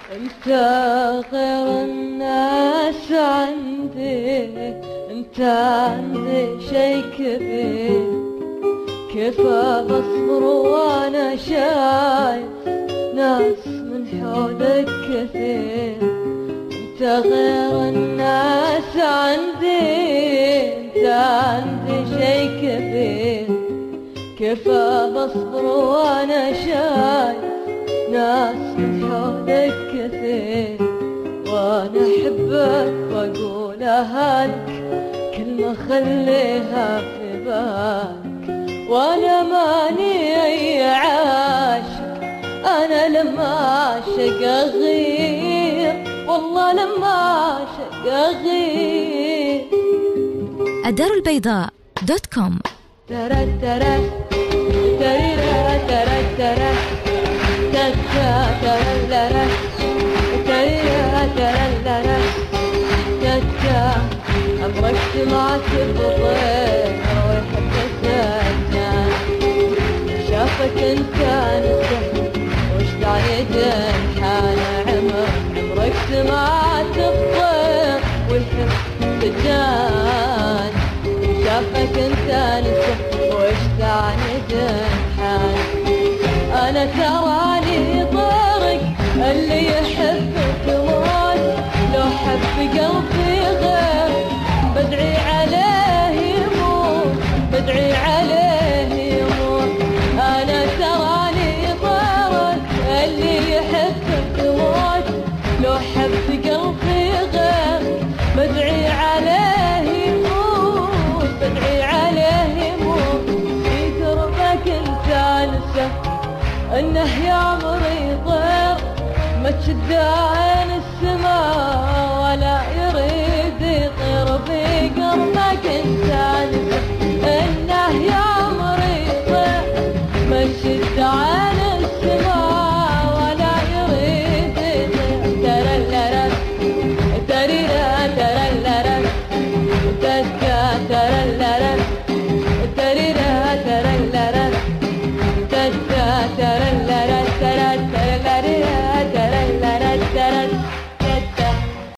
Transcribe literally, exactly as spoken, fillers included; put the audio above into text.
انت غير الناس عندي، انت عندي شي كبير، كيف بصبر وانا شايف ناس من حولك كثير. انت غير الناس عندي، انت عندي شي كبير، كيف بصبر وانا شايف ناس من حولك كثير. وانا احبك واقولها لك كلمة خليها في بالك، وانا ماني اي عاشق، انا لما اعشق اغير، والله لما اعشق اغير. الدار البيضاء دوت كوم. ترى ترى ترى ترى ترى ترى أمرك ما تبغي ويحب الزجاج، شافك انت نسح وش داعي جنحان عمر. عمرك ما تبغي ويحب الزجاج، شافك انت نسح وش داعي جنحان. أنا تراني طارق اللي يحبك موت، لو حب قلبي غير بدعي عليه يموت، بدعي عليه يموت. أنا تراني طارق اللي يحبك موت، لو حب قلبي غير بدعي عليه يموت، بدعي عليه يموت. في دربك انت انسى انه يا عمري طير، ما تشد عين السماء